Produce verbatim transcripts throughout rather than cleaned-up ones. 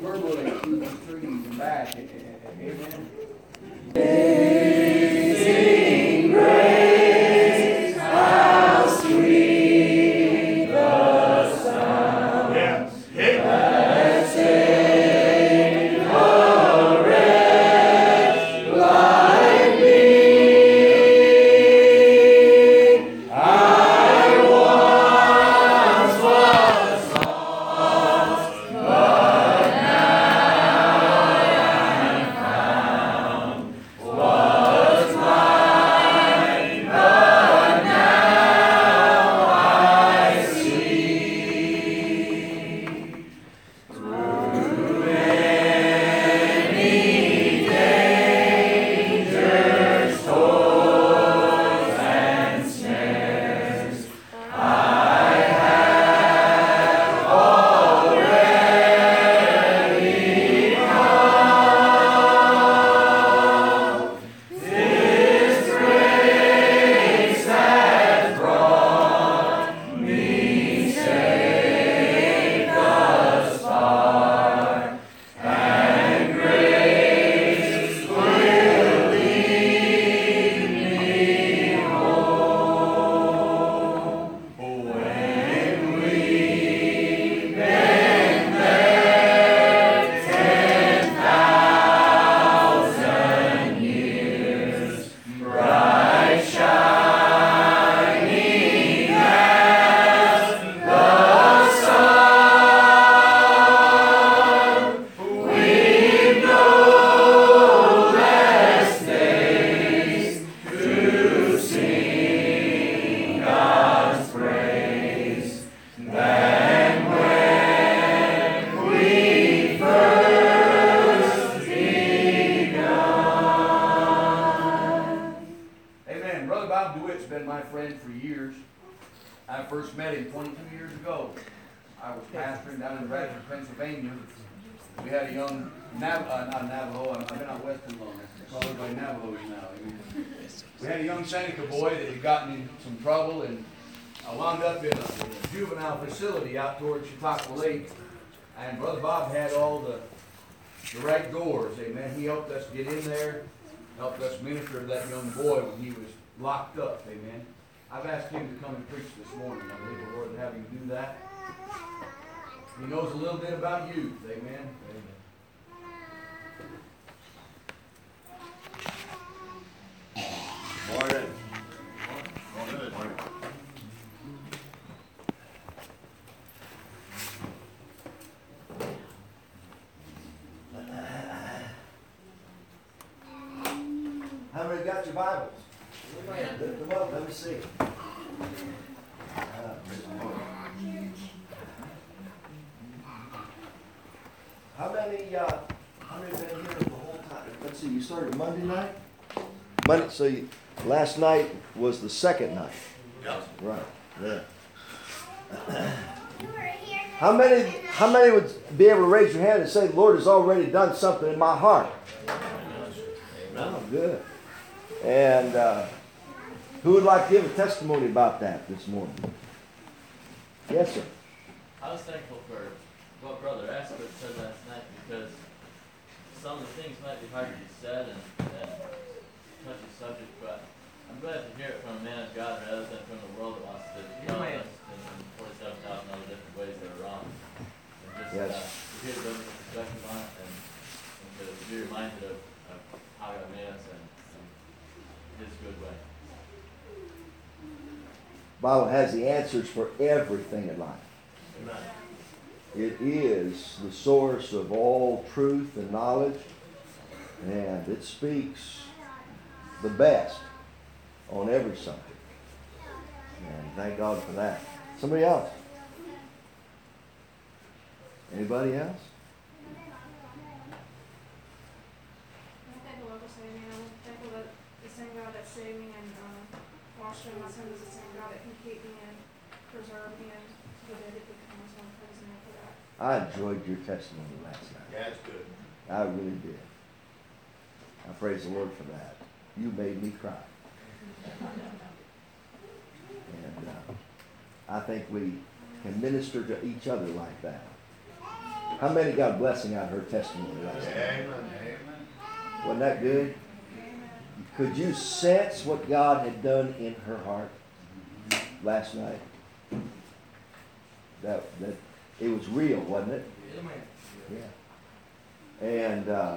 verbally through the trees and back. Amen. Amazing grace, how sweet the sound that saved a wretch like me. I once was lost, but now I'm found. Was blind, but now I see. Through many dangers, toils, and snares, I have already come. This grace has brought me safe thus far, and grace will lead me home. When we've been there ten thousand years, bright shining as the sun, we've no less days to sing God's praise than when we first begun. Amen. Brother Bob DeWitt's been my friend for years. I first met him twenty-two years ago. I was pastoring down in Bradford, Pennsylvania. We had a young, Nav- uh, not Navajo, I've I've been out west too long. I call everybody Navajos now. We had a young Seneca boy that had gotten in some trouble, and I wound up in a juvenile facility out towards Chautauqua Lake. And Brother Bob had all the, the right doors, amen. He helped us get in there, helped us minister to that young boy when he was locked up, amen. I've asked him to come and preach this morning. I believe the Lord would have him do that. He knows a little bit about youth, amen. Morning. Morning. Morning. How many got your Bibles? Lift them up, let me see. Ah, praise the Lord. How many, uh, how many been here the whole time? Let's see, you started Monday night? Monday, so you, last night was the second night? Yes. Right, yeah. How many, how many would be able to raise your hand and say, the Lord has already done something in my heart? Oh, good. And uh, who would like to give a testimony about that this morning? Yes, sir. I was thankful for what Brother Asper said last night, because some of the things might be hard to be said and, and touchy subject, but I'm glad to hear it from a man of God rather than from the world that wants to tell us in forty-seven thousand other different ways that are wrong. And just Yes. uh, to hear the biblical perspective on it, and, and to be reminded of, of how God made us and, and His good way. Bible has the answers for everything in life. Amen. It is the source of all truth and knowledge, and it speaks the best on every subject. And thank God for that. Somebody else? Anybody else? I'm thankful Lord for saving me. I'm thankful that the same God that saved me and uh, washed me in my sins is the same God that can keep me and preserve me and to the day that He comes. So I'm praising Him for that. I enjoyed your testimony last night. Yeah, it's good. I really did. I praise the Lord for that. You made me cry. And uh, I think we can minister to each other like that. How many got a blessing out of her testimony last night? Amen. Wasn't that good? Could you sense what God had done in her heart last night? That that it was real, wasn't it? Yeah. And uh,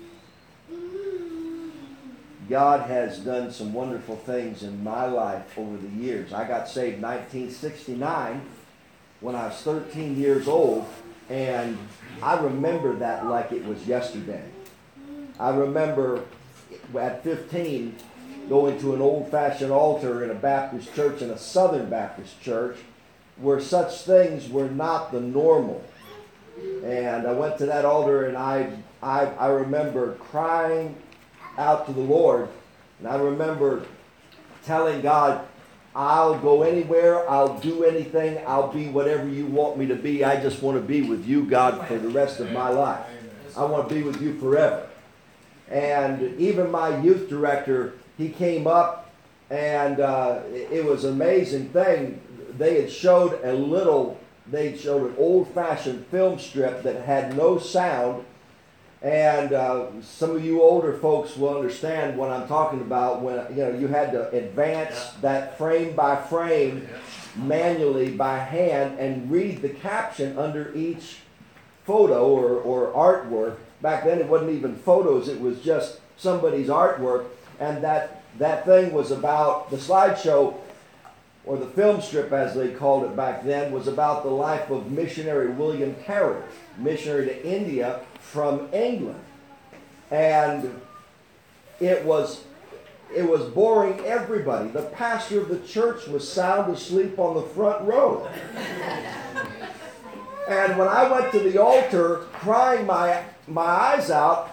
God has done some wonderful things in my life over the years. I got saved in nineteen sixty-nine when I was thirteen years old, and I remember that like it was yesterday. I remember at fifteen going to an old-fashioned altar in a Baptist church, in a Southern Baptist church, where such things were not the normal. And I went to that altar, and I, I, I remember crying out to the Lord, and I remember telling God, I'll go anywhere, I'll do anything, I'll be whatever you want me to be. I just want to be with you, God, for the rest of my life. I want to be with you forever. And even my youth director, he came up, and uh, it was an amazing thing. They had showed a little, they showed an old-fashioned film strip that had no sound. And uh, some of you older folks will understand what I'm talking about when, you know, you had to advance Yeah. that frame by frame manually by hand and read the caption under each photo or, or artwork. Back then it wasn't even photos, it was just somebody's artwork. And that, that thing was about, the slideshow, or the film strip as they called it back then, was about the life of missionary William Carey, missionary to India from England. And it was it was boring everybody. The pastor of the church was sound asleep on the front row. And when I went to the altar crying my my eyes out,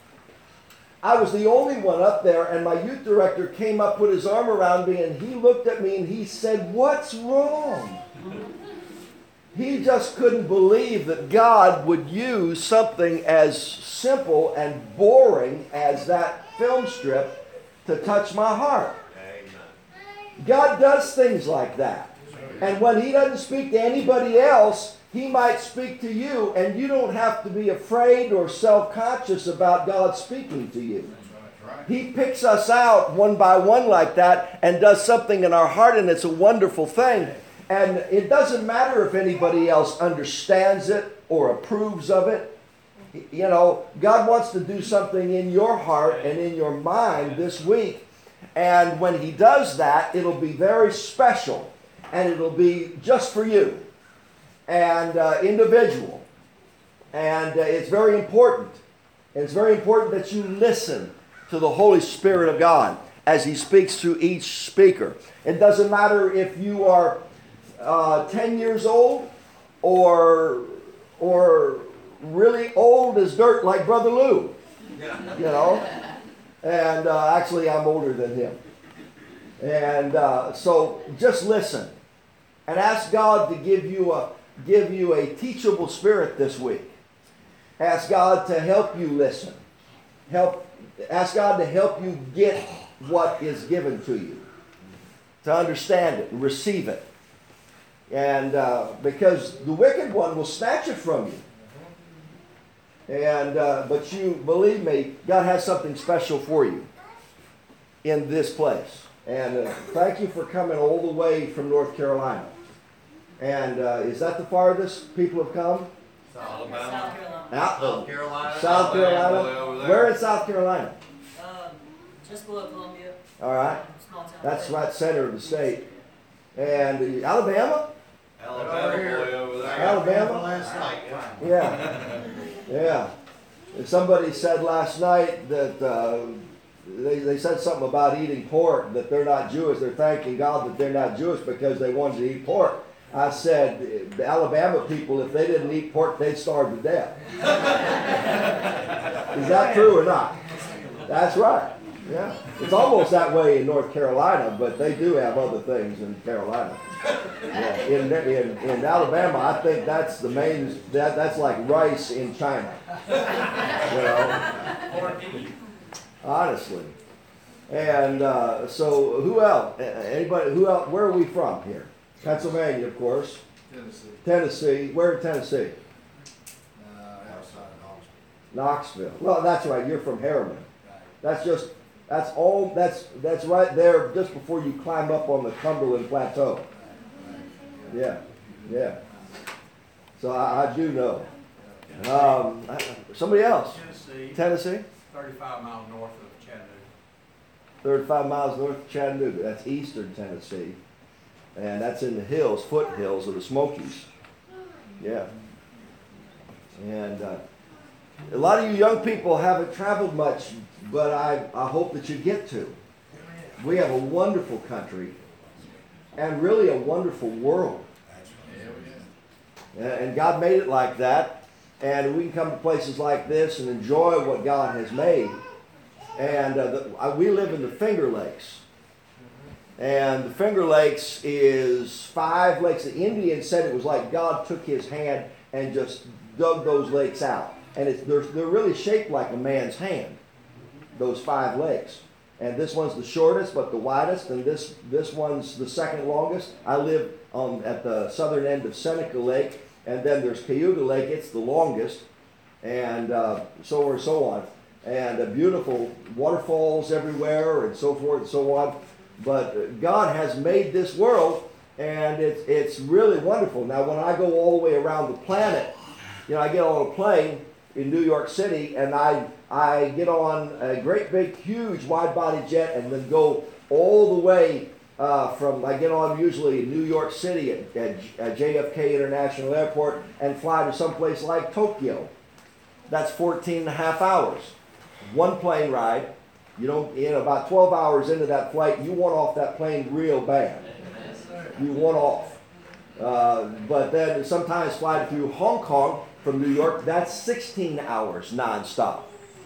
I was the only one up there, and my youth director came up, put his arm around me, and he looked at me and he said, "What's wrong?" He just couldn't believe that God would use something as simple and boring as that film strip to touch my heart. God does things like that. And when He doesn't speak to anybody else, He might speak to you, and you don't have to be afraid or self-conscious about God speaking to you. He picks us out one by one like that and does something in our heart, and it's a wonderful thing. And it doesn't matter if anybody else understands it or approves of it. You know, God wants to do something in your heart and in your mind this week. And when He does that, it'll be very special. And it'll be just for you. And uh, individual. And uh, it's very important. And it's very important that you listen to the Holy Spirit of God as He speaks through each speaker. It doesn't matter if you are uh, ten years old or or really old as dirt like Brother Lou. You know? And uh, actually I'm older than him. And uh, so just listen. And ask God to give you a give you a teachable spirit this week. Ask God to help you listen. Help ask God to help you get what is given to you. To understand it and receive it. And uh, because the wicked one will snatch it from you. And uh, but you believe me, God has something special for you in this place. And uh, thank you for coming all the way from North Carolina. And uh, is that the farthest people have come? Alabama. South Carolina. Out South Carolina. South Carolina. Way over there. Where in South Carolina? Um, just below Columbia. All right. Small town. That's right center of the state. And uh, Alabama? Alabama. Way over there. Alabama? Last night. Yeah. Yeah. And somebody said last night that uh, they, they said something about eating pork, that they're not Jewish. They're thanking God that they're not Jewish because they wanted to eat pork. I said, the Alabama people, if they didn't eat pork, they'd starve to death. Is that true or not? That's right. Yeah. It's almost that way in North Carolina, but they do have other things in Carolina. Yeah. In, in, in Alabama, I think that's the main, that, that's like rice in China. You know? Honestly. And uh, so who else? Anybody, who else? Where are we from here? Pennsylvania, of course. Tennessee. Tennessee. Where in Tennessee? Uh, Knoxville. Well, that's right. You're from Harriman. That's just, that's all, that's, that's right there just before you climb up on the Cumberland Plateau. Yeah, yeah. So I, I do know. Um, somebody else? Tennessee, Tennessee? thirty-five miles north of Chattanooga. thirty-five miles north of Chattanooga. That's eastern Tennessee. And that's in the hills, foothills of the Smokies. Yeah. And uh, a lot of you young people haven't traveled much, but I, I hope that you get to. We have a wonderful country and really a wonderful world. And God made it like that. And we can come to places like this and enjoy what God has made. And uh, the, uh, we live in the Finger Lakes. And the Finger Lakes is five lakes. The Indians said it was like God took his hand and just dug those lakes out. And it's, they're, they're really shaped like a man's hand, those five lakes. And this one's the shortest but the widest, and this, this one's the second longest. I live on, at the southern end of Seneca Lake, and then there's Cayuga Lake. It's the longest, and uh, so on and so on. And uh, beautiful waterfalls everywhere, and so forth and so on. But God has made this world, and it's, it's really wonderful. Now, when I go all the way around the planet, you know, I get on a plane in New York City, and I, I get on a great big, huge, wide-body jet, and then go all the way uh, from, I get on usually in New York City at, at, at J F K International Airport and fly to someplace like Tokyo. That's fourteen and a half hours. One plane ride. You don't, you know, about twelve hours into that flight, you want off that plane real bad. You want off. Uh, but then sometimes fly through Hong Kong from New York, that's sixteen hours nonstop.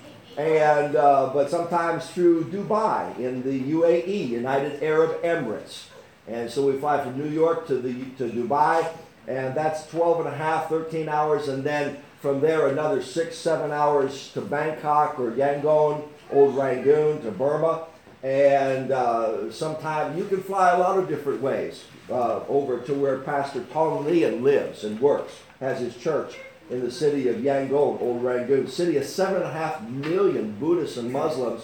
And, uh, but sometimes through Dubai in the U A E, United Arab Emirates. And so we fly from New York to, the, to Dubai, and that's twelve and a half, thirteen hours, and then from there another six, seven hours to Bangkok or Yangon, Old Rangoon to Burma. And uh, sometimes you can fly a lot of different ways uh, over to where Pastor Tong Lian lives and works, has his church in the city of Yangon, Old Rangoon, city of seven and a half million Buddhists and Muslims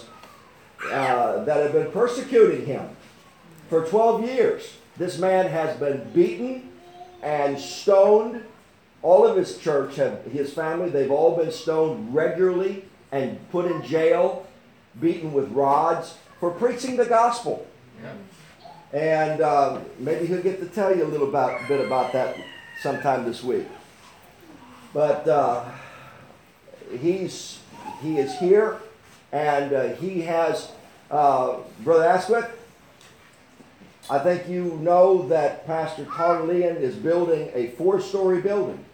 uh, that have been persecuting him for twelve years. This man has been beaten and stoned. All of his church, have, his family, they've all been stoned regularly and put in jail, beaten with rods for preaching the gospel. Yeah. And uh, maybe he'll get to tell you a little about, bit about that sometime this week. But uh, he's he is here, and uh, he has, uh, Brother Asquith, I think you know that Pastor Tong Lian is building a four-story building.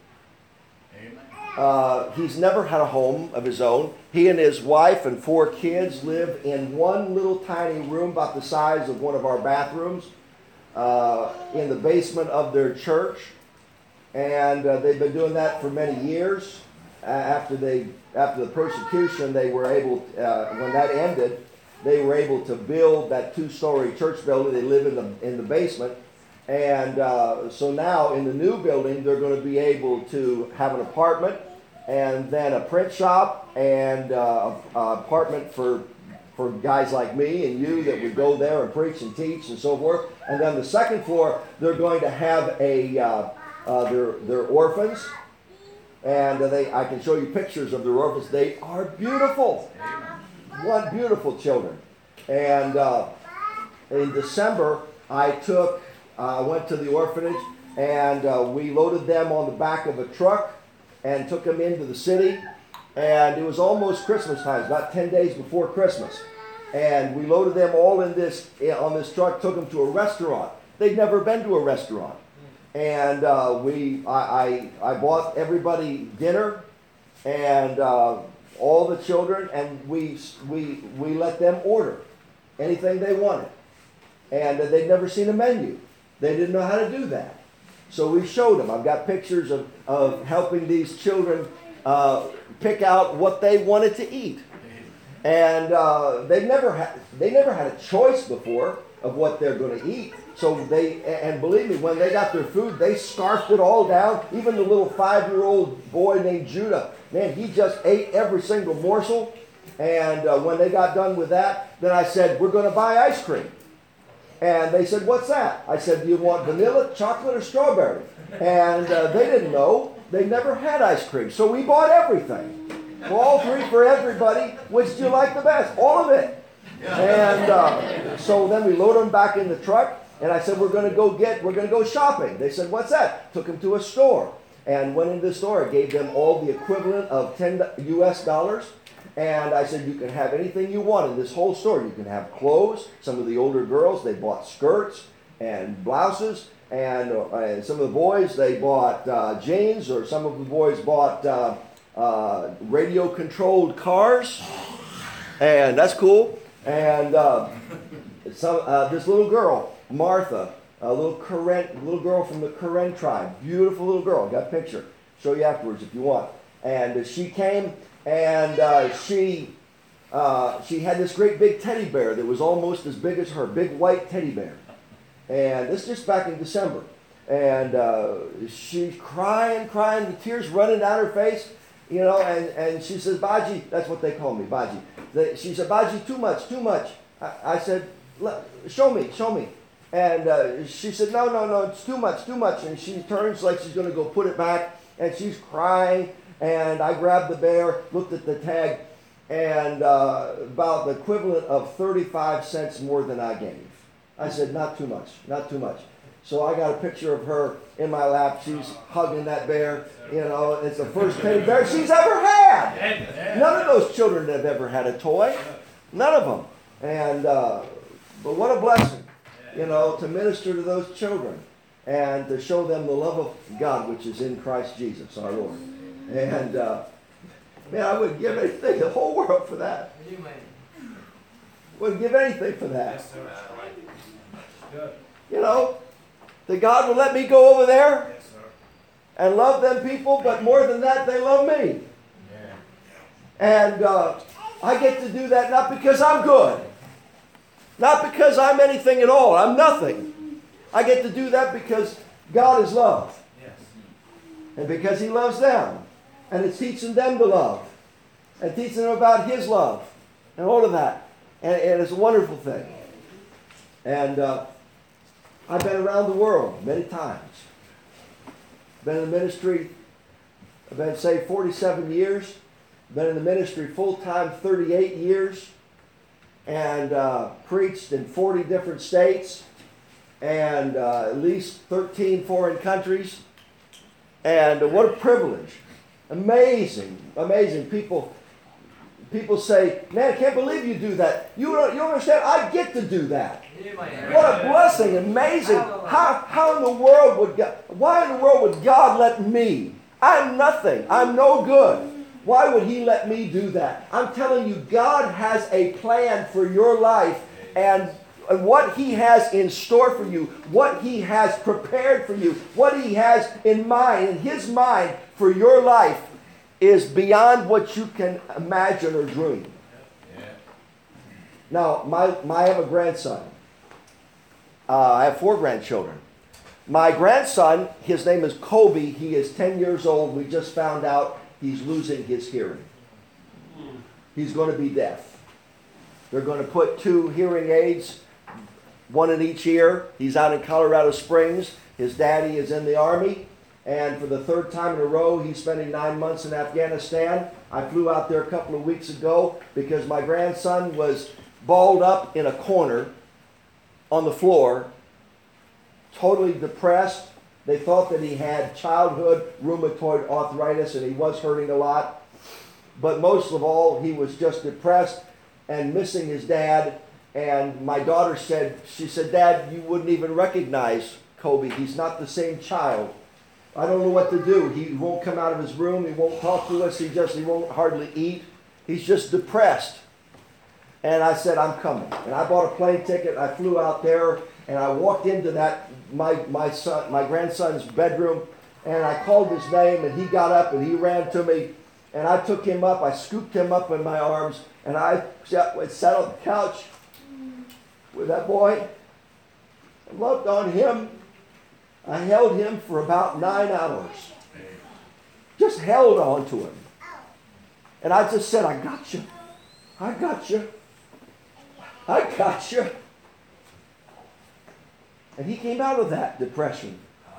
Uh, he's never had a home of his own. He and his wife and four kids live in one little tiny room about the size of one of our bathrooms uh, in the basement of their church. And uh, they've been doing that for many years. Uh, after they, after the persecution, they were able, uh, when that ended, they were able to build that two-story church building. They live in the in the basement. And uh, so now in the new building, they're going to be able to have an apartment and then a print shop and uh, an apartment for, for guys like me and you that would go there and preach and teach and so forth. And then the second floor, they're going to have a, uh, uh, they're, they're orphans. And uh, they, I can show you pictures of their orphans. They are beautiful. One beautiful children. And uh, in December, I took... I uh, went to the orphanage, and uh, we loaded them on the back of a truck and took them into the city. And it was almost Christmas time, about ten days before Christmas. And we loaded them all in this on this truck, took them to a restaurant. They'd never been to a restaurant. And uh, we, I, I, I bought everybody dinner and uh, all the children, and we, we, we let them order anything they wanted. And uh, they'd never seen a menu. They didn't know how to do that. So we showed them. I've got pictures of, of helping these children uh, pick out what they wanted to eat. And uh, they never had they never had a choice before. of what they're going to eat. So they, and believe me, when they got their food, they scarfed it all down. Even the little five-year-old boy named Judah, man, he just ate every single morsel. And uh, when they got done with that, then I said, we're going to buy ice cream. And they said, what's that? I said, do you want vanilla, chocolate, or strawberry? And uh, they didn't know. They never had ice cream. So we bought everything. For all three, for everybody. Which do you like the best? All of it. And uh, so then we loaded them back in the truck. And I said, we're going to go get, we're going to go shopping. They said, what's that? Took them to a store. And went into the store. I gave them all the equivalent of ten U S dollars. And I said, you can have anything you want in this whole store. You can have clothes. Some of the older girls, they bought skirts and blouses. And, uh, and some of the boys, they bought uh, jeans. Or some of the boys bought uh, uh, radio-controlled cars. And that's cool. And uh, some, uh, this little girl, Martha, a little Karen, little girl from the Karen tribe. Beautiful little girl. Got a picture. Show you afterwards if you want. And uh, she came... And uh, she uh, she had this great big teddy bear that was almost as big as her, big white teddy bear. And this just back in December. And uh, she's crying, crying, the tears running down her face, you know, and, and she says, Baji, that's what they call me, Baji. They, she said, Baji, too much, too much. I, I said, show me, show me. And uh, she said, no, no, no, it's too much, too much. And she turns like she's going to go put it back, and she's crying. And I grabbed the bear, looked at the tag, and uh, about the equivalent of thirty-five cents more than I gave. I said, not too much, not too much. So I got a picture of her in my lap. She's hugging that bear. You know, it's the first teddy bear she's ever had. None of those children have ever had a toy. None of them. And uh, but what a blessing, you know, to minister to those children and to show them the love of God which is in Christ Jesus our Lord. And, uh, man, I wouldn't give anything, the whole world for that. Wouldn't give anything for that. You know, that God will let me go over there and love them people, but more than that, they love me. And uh, I get to do that not because I'm good. Not because I'm anything at all. I'm nothing. I get to do that because God is love. And because He loves them. And it's teaching them to love. And teaching them about His love. And all of that. And, and it's a wonderful thing. And uh, I've been around the world many times. Been in the ministry, I've been, say, forty-seven years. Been in the ministry full-time thirty-eight years. And uh, preached in forty different states. And uh, at least thirteen foreign countries. And uh, what a privilege. Amazing, amazing. People people say, man, I can't believe you do that. You don't, you don't understand, I get to do that. What a blessing, amazing. How, how in the world would God, why in the world would God let me? I'm nothing. I'm no good. Why would He let me do that? I'm telling you, God has a plan for your life, and And what He has in store for you, what He has prepared for you, what He has in mind, in His mind for your life is beyond what you can imagine or dream. Yeah. Now, my, my, I have a grandson. Uh, I have four grandchildren. My grandson, his name is Kobe. He is ten years old. We just found out he's losing his hearing. He's going to be deaf. They're going to put two hearing aids, one in each ear. He's out in Colorado Springs. His daddy is in the Army. And for the third time in a row, he's spending nine months in Afghanistan. I flew out there a couple of weeks ago because my grandson was balled up in a corner on the floor, totally depressed. They thought that he had childhood rheumatoid arthritis and he was hurting a lot. But most of all, he was just depressed and missing his dad. And my daughter said, she said, Dad, you wouldn't even recognize Kobe. He's not the same child. I don't know what to do. He won't come out of his room. He won't talk to us. He just, he won't hardly eat. He's just depressed. And I said, I'm coming. And I bought a plane ticket. I flew out there and I walked into that, my, my son, my grandson's bedroom, and I called his name and he got up and he ran to me. And I took him up. I scooped him up in my arms and I sat, sat on the couch with that boy. I loved on him. I held him for about nine hours. Just held on to him. And I just said, I got you. I got you. I got you. And he came out of that depression.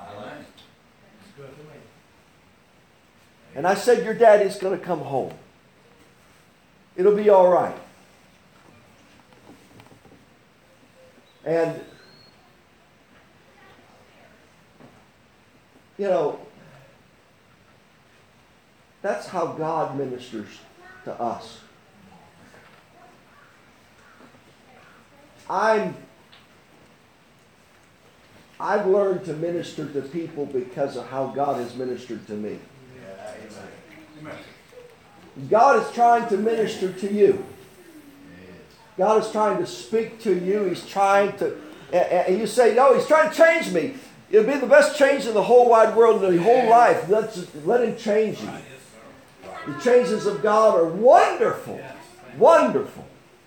And I said, your daddy's going to come home. It'll be all right. And, you know, that's how God ministers to us. I'm, I've learned to minister to people because of how God has ministered to me. God is trying to minister to you. God is trying to speak to you. He's trying to, and you say, no, he's trying to change me. It'll be the best change in the whole wide world, in the whole life. Let's, let him change you. The changes of God are wonderful. Wonderful.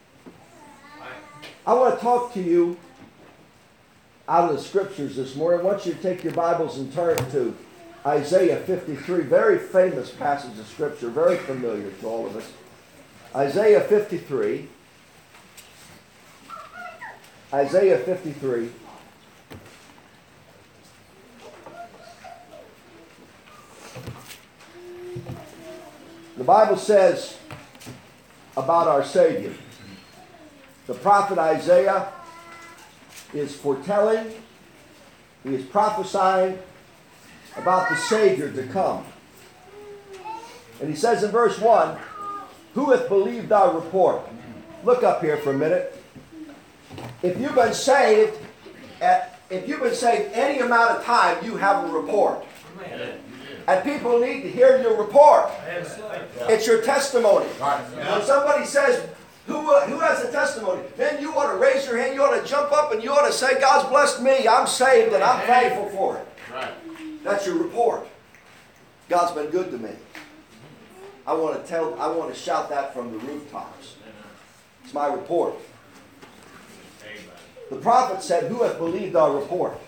I want to talk to you out of the scriptures this morning. I want you to take your Bibles and turn to Isaiah fifty-three. Very famous passage of scripture. Very familiar to all of us. Isaiah fifty-three. Isaiah fifty-three. The Bible says about our Savior. The prophet Isaiah is foretelling, he is prophesying about the Savior to come. And he says in verse one, who hath believed our report? Look up here for a minute. If you've been saved, at, if you've been saved any amount of time, you have a report. And people need to hear your report. It's your testimony. When somebody says, who, who has a testimony? Then you ought to raise your hand, you ought to jump up, and you ought to say, God's blessed me, I'm saved, and I'm thankful for it. That's your report. God's been good to me. I want to tell, I want to shout that from the rooftops. It's my report. The prophet said, who hath believed our report?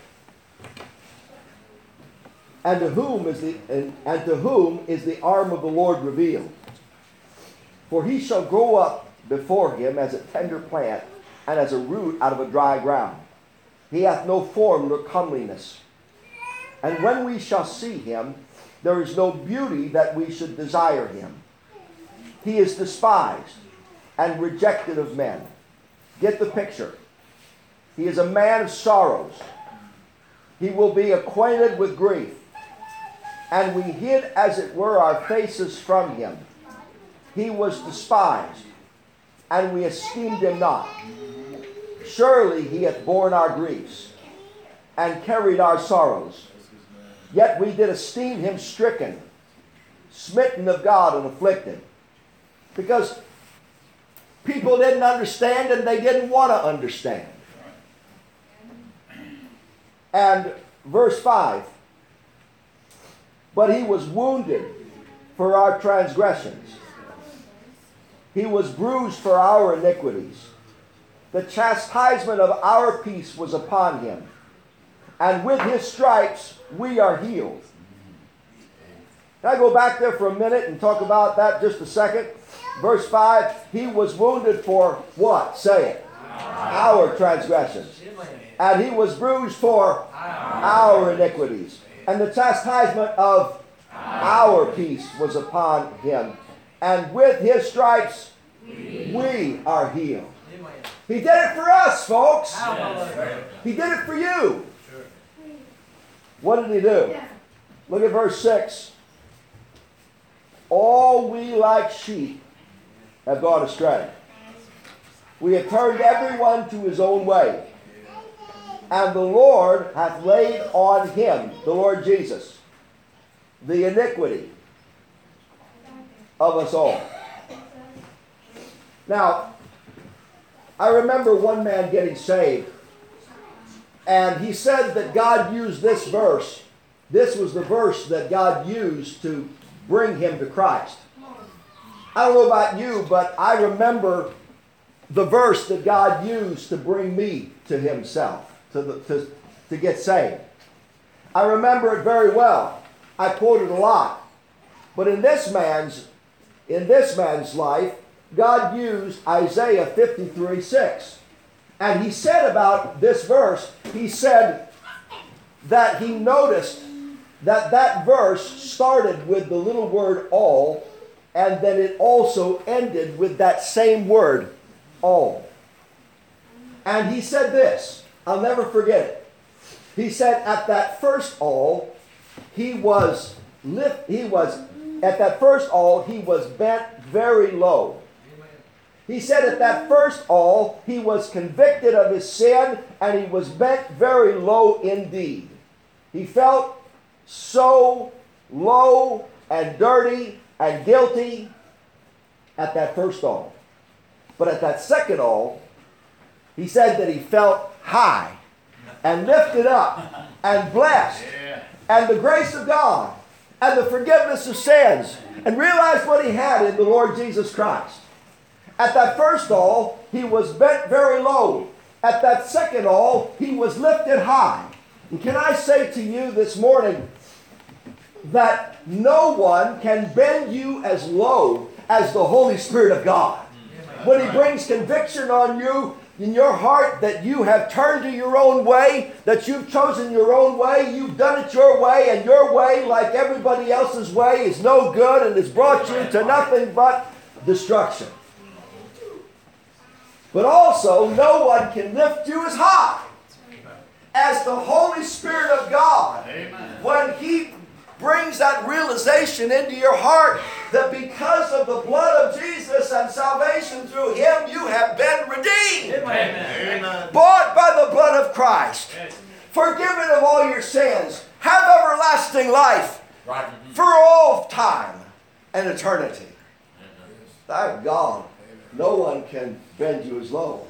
And to whom is the and, and to whom is the arm of the Lord revealed? For he shall grow up before him as a tender plant, and as a root out of a dry ground. He hath no form nor comeliness. And when we shall see him, there is no beauty that we should desire him. He is despised and rejected of men. Get the picture. He is a man of sorrows. He will be acquainted with grief. And we hid, as it were, our faces from him. He was despised, and we esteemed him not. Surely he hath borne our griefs, and carried our sorrows. Yet we did esteem him stricken, smitten of God, and afflicted. Because people didn't understand, and they didn't want to understand. And verse five, but he was wounded for our transgressions. He was bruised for our iniquities. The chastisement of our peace was upon him. And with his stripes we are healed. Can I go back there for a minute and talk about that just a second? Verse five, he was wounded for what? Say it. Our transgressions. And he was bruised for our iniquities. And the chastisement of our peace was upon him. And with his stripes, we are healed. He did it for us, folks. He did it for you. What did he do? Look at verse six. All we like sheep have gone astray. We have turned everyone to his own way. And the Lord hath laid on him, the Lord Jesus, the iniquity of us all. Now, I remember one man getting saved, and he said that God used this verse. This was the verse that God used to bring him to Christ. I don't know about you, but I remember the verse that God used to bring me to himself. to, the, to, to get saved. I remember it very well. I quote it a lot. But in this man's, in this man's life, God used Isaiah fifty-three six. And he said about this verse, he said that he noticed that that verse started with the little word all, and then it also ended with that same word, all. And he said this, I'll never forget it. He said at that first all, he was lift, he was, at that first all, he was bent very low. He said at that first all, he was convicted of his sin, and he was bent very low indeed. He felt so low and dirty and guilty at that first all. But at that second all, he said that he felt high and lifted up and blessed and the grace of God and the forgiveness of sins, and realized what he had in the Lord Jesus Christ. At that first all, he was bent very low. At that second all, he was lifted high. And can I say to you this morning that no one can bend you as low as the Holy Spirit of God. When he brings conviction on you in your heart that you have turned to your own way, that you've chosen your own way, you've done it your way, and your way, like everybody else's way, is no good and has brought you to nothing but destruction. But also, no one can lift you as high as the Holy Spirit of God. Amen. When he brings that realization into your heart that because of the blood of Jesus and salvation through him, you have been redeemed. Amen. Amen. Bought by the blood of Christ. Yes. Forgiven of all your sins. Have everlasting life. Right. For all time and eternity. Amen. Thank God. No one can bend you as low.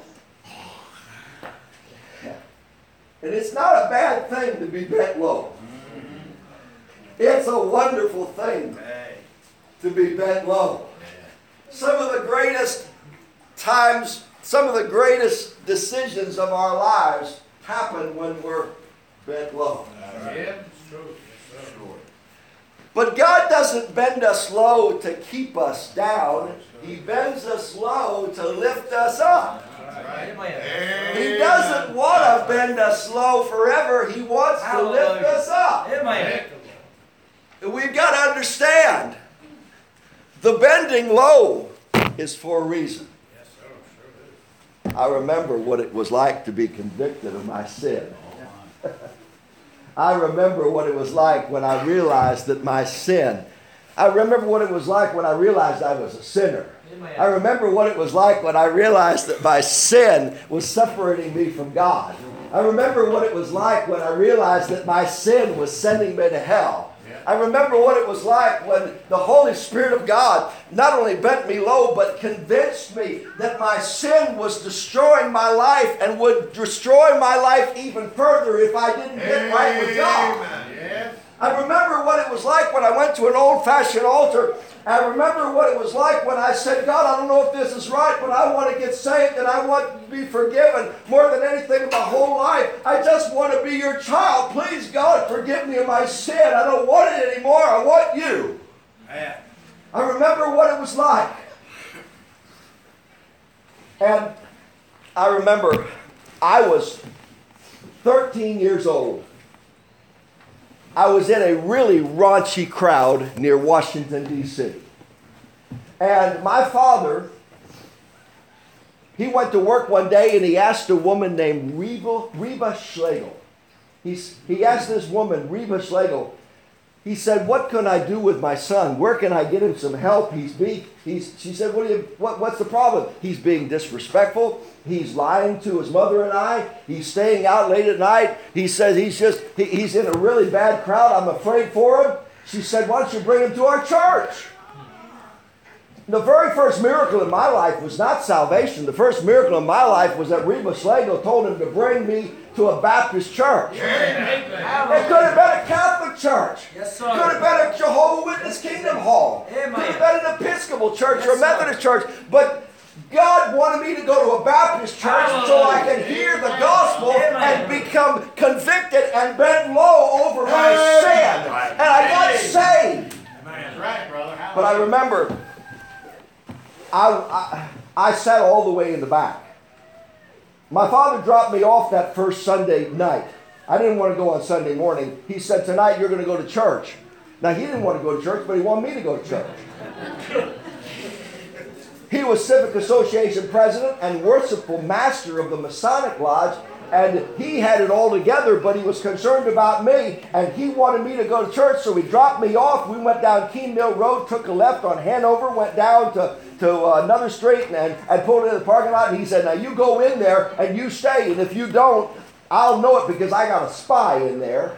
And it's not a bad thing to be bent low. It's a wonderful thing to be bent low. Some of the greatest times, some of the greatest decisions of our lives happen when we're bent low. But God doesn't bend us low to keep us down. He bends us low to lift us up. He doesn't want to bend us low forever. He wants to lift us up. We've got to understand, the bending low is for a reason. I remember what it was like to be convicted of my sin. I remember what it was like when I realized that my sin, I remember what it was like when I realized I was a sinner. I remember what it was like when I realized that my sin was separating me from God. I remember what it was like when I realized that my sin was sending me to hell. I remember what it was like when the Holy Spirit of God not only bent me low, but convinced me that my sin was destroying my life and would destroy my life even further if I didn't get right with God. I remember what it was like when I went to an old-fashioned altar. I remember what it was like when I said, God, I don't know if this is right, but I want to get saved and I want to be forgiven more than anything in my whole life. I just want to be your child. Please, God, forgive me of my sin. I don't want it anymore. I want you. Man. I remember what it was like. And I remember I was thirteen years old. I was in a really raunchy crowd near Washington, D C And my father, he went to work one day and he asked a woman named Reba, Reba Schlegel. He's, he asked this woman, Reba Schlegel, he said, what can I do with my son? Where can I get him some help? He's being, he's, she said, what do you, what, what's the problem? He's being disrespectful. He's lying to his mother and I. He's staying out late at night. He says he's just, he, he's in a really bad crowd. I'm afraid for him. She said, why don't you bring him to our church? The very first miracle in my life was not salvation. The first miracle in my life was that Reba Schlegel told him to bring me to a Baptist church. Amen. It could have been a Catholic church. Yes, sir. It could have been a Jehovah's Witness Kingdom Hall. Amen. Could have been an Episcopal church, yes, or a Methodist church. But God wanted me to go to a Baptist church so I could hear the gospel and become convicted and bent low over my sin. And I got saved. That's right, brother. But I remember, I, I, I sat all the way in the back. My father dropped me off that first Sunday night. I didn't want to go on Sunday morning. He said, tonight you're going to go to church. Now, he didn't want to go to church, but he wanted me to go to church. He was Civic Association president and worshipful master of the Masonic Lodge, and he had it all together, but he was concerned about me, and he wanted me to go to church, so he dropped me off. We went down Keene Mill Road, took a left on Hanover, went down to, to uh, another street, and, and pulled into the parking lot, and he said, now you go in there, and you stay, and if you don't, I'll know it because I got a spy in there.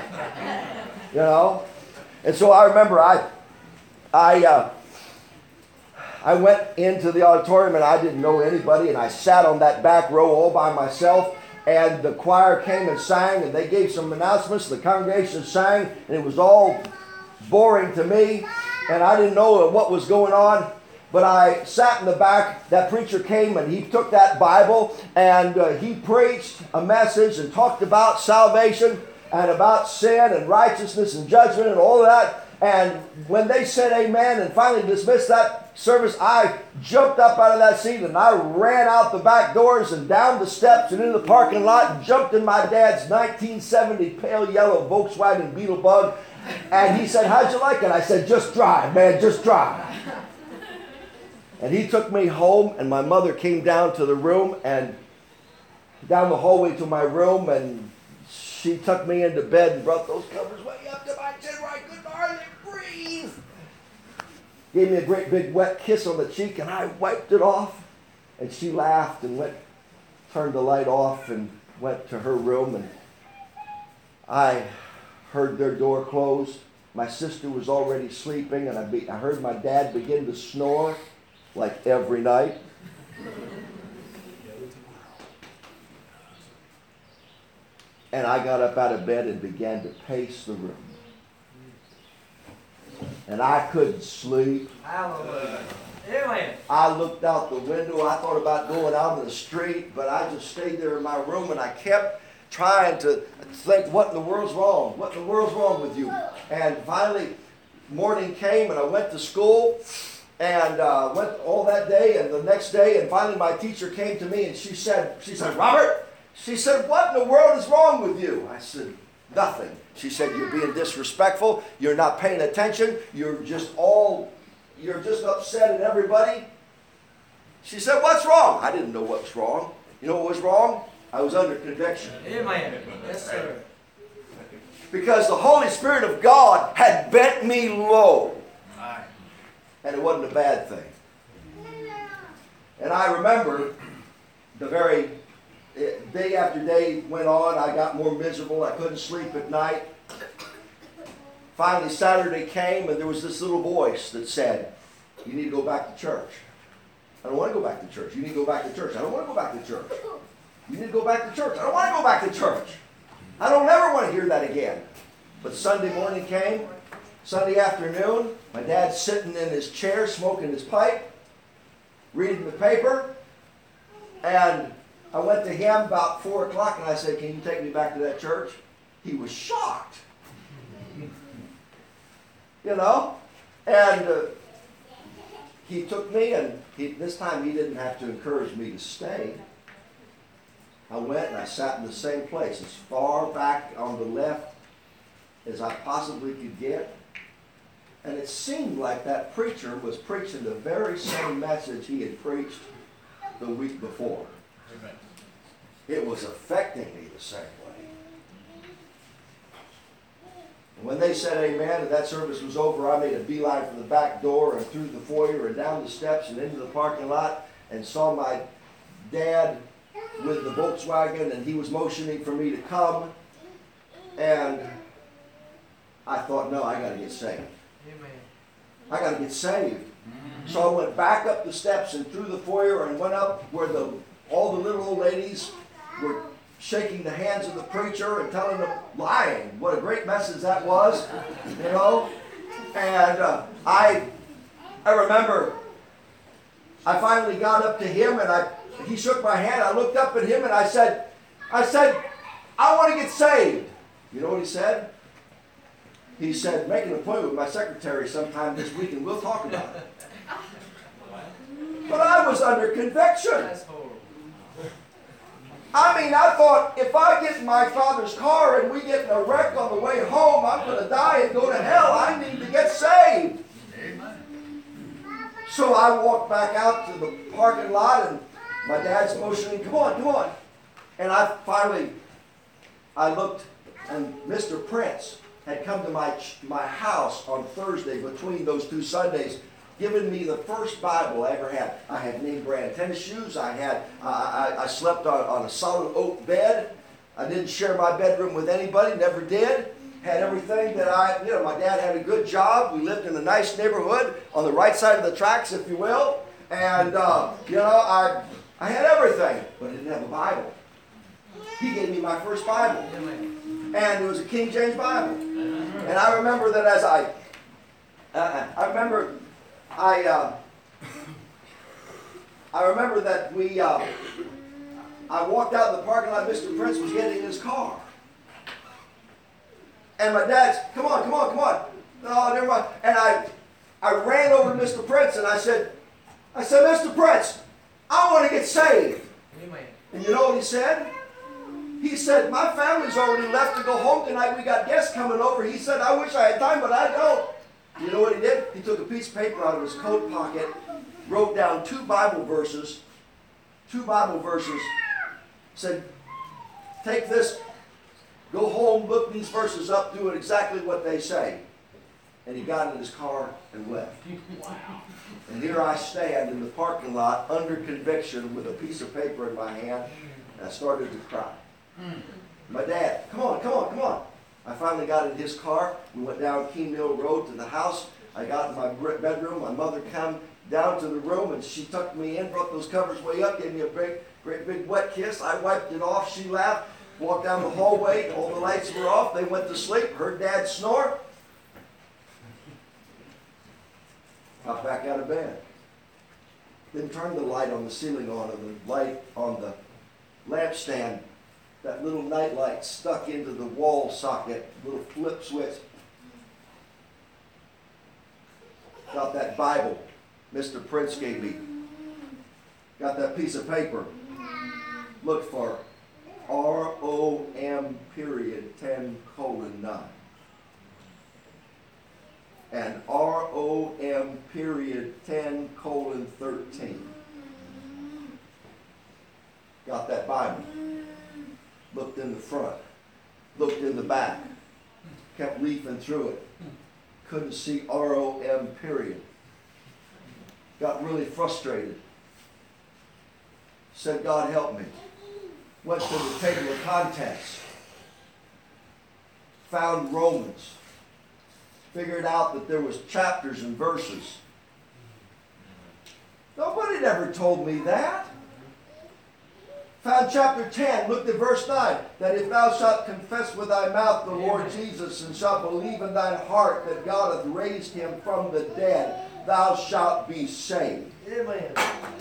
You know? And so I remember I, I, uh, I went into the auditorium and I didn't know anybody, and I sat on that back row all by myself, and the choir came and sang, and they gave some announcements. The congregation sang, and it was all boring to me, and I didn't know what was going on. But I sat in the back. That preacher came and he took that Bible and uh, he preached a message and talked about salvation and about sin and righteousness and judgment and all that. And when they said amen and finally dismissed that service, I jumped up out of that seat and I ran out the back doors and down the steps and into the parking lot and jumped in my dad's nineteen seventy pale yellow Volkswagen Beetle-Bug. And he said, how'd you like it? I said, just drive, man, just drive. And he took me home, and my mother came down to the room and down the hallway to my room, and she took me into bed and brought those covers way up to my chin where I couldn't hardly breathe. Gave me a great big wet kiss on the cheek, and I wiped it off. And she laughed and went, turned the light off and went to her room, and I heard their door close. My sister was already sleeping, and I, be, I heard my dad begin to snore. Like every night. And I got up out of bed and began to pace the room. And I couldn't sleep. Hallelujah. Amen. I looked out the window. I thought about going out in the street, but I just stayed there in my room and I kept trying to think, what in the world's wrong? What in the world's wrong with you? And finally, morning came and I went to school. And uh, went all that day and the next day, and finally my teacher came to me and she said, she said, Robert, she said, what in the world is wrong with you? I said, nothing. She said, you're being disrespectful, you're not paying attention, you're just all, you're just upsetting everybody. She said, what's wrong? I didn't know what was wrong. You know what was wrong? I was under conviction. Amen. Yes, sir. Because the Holy Spirit of God had bent me low. And it wasn't a bad thing. And I remember the very day after day went on, I got more miserable. I couldn't sleep at night. Finally, Saturday came, and there was this little voice that said, you need to go back to church. I don't want to go back to church. You need to go back to church. I don't want to go back to church. You need to go back to church. I don't want to go back to church. I don't ever want to hear that again. But Sunday morning came. Sunday afternoon, my dad's sitting in his chair smoking his pipe, reading the paper, and I went to him about four o'clock and I said, can you take me back to that church? He was shocked. You know? And uh, he took me, and he, this time he didn't have to encourage me to stay. I went and I sat in the same place, as far back on the left as I possibly could get. And it seemed like that preacher was preaching the very same message he had preached the week before. Amen. It was affecting me the same way. And when they said amen and that service was over, I made a beeline for the back door and through the foyer and down the steps and into the parking lot and saw my dad with the Volkswagen, and he was motioning for me to come. And I thought, no, I got to get saved. Amen. I got to get saved. So I went back up the steps and through the foyer and went up where the all the little old ladies were shaking the hands of the preacher and telling them, lying, what a great message that was, you know. And uh, I, I remember I finally got up to him and I, he shook my hand. I looked up at him and I said, I said, I want to get saved. You know what he said? He said, make an appointment with my secretary sometime this week and we'll talk about it. But I was under conviction. That's horrible. I mean, I thought, if I get in my father's car and we get in a wreck on the way home, I'm going to die and go to hell. I need to get saved. So I walked back out to the parking lot and my dad's motioning, come on, come on. And I finally, I looked and Mister Prince had come to my, my house on Thursday between those two Sundays, given me the first Bible I ever had. I had name brand tennis shoes. I had, uh, I, I slept on, on a solid oak bed. I didn't share my bedroom with anybody, never did. Had everything that I, you know, my dad had a good job. We lived in a nice neighborhood on the right side of the tracks, if you will. And, uh, you know, I, I had everything, but I didn't have a Bible. He gave me my first Bible. And it was a King James Bible. And I remember that as I, uh, I remember, I, uh, I remember that we, uh, I walked out in the parking lot, Mister Prince was getting in his car. And my dad's, come on, come on, come on. No, never mind. And I, I ran over to Mister Prince and I said, I said, Mister Prince, I want to get saved. Amen. And you know what he said? He said, my family's already left to go home tonight. We got guests coming over. He said, I wish I had time, but I don't. You know what he did? He took a piece of paper out of his coat pocket, wrote down two Bible verses, two Bible verses, said, take this, go home, look these verses up, do it exactly what they say. And he got in his car and left. Wow. And here I stand in the parking lot under conviction with a piece of paper in my hand, and I started to cry. My dad, come on, come on, come on. I finally got in his car. We went down Keene Mill Road to the house. I got in my bedroom. My mother came down to the room and she tucked me in, brought those covers way up, gave me a big, great big wet kiss. I wiped it off. She laughed. Walked down the hallway. All the lights were off. They went to sleep. Heard Dad snore. Got back out of bed. Then turned the light on the ceiling on and the light on the lampstand. That little night light stuck into the wall socket, little flip switch. Got that Bible Mister Prince gave me. Got that piece of paper. Looked for R O M period ten colon nine. And R O M period ten colon thirteen. Got that Bible. Looked in the front, looked in the back, kept leafing through it. Couldn't see R O M period. Got really frustrated. Said, God help me. Went to the table of contents. Found Romans. Figured out that there was chapters and verses. Nobody had ever told me that. Found chapter ten, looked at verse nine, that if thou shalt confess with thy mouth the Lord Jesus, and shalt believe in thine heart that God hath raised him from the dead, thou shalt be saved. Amen.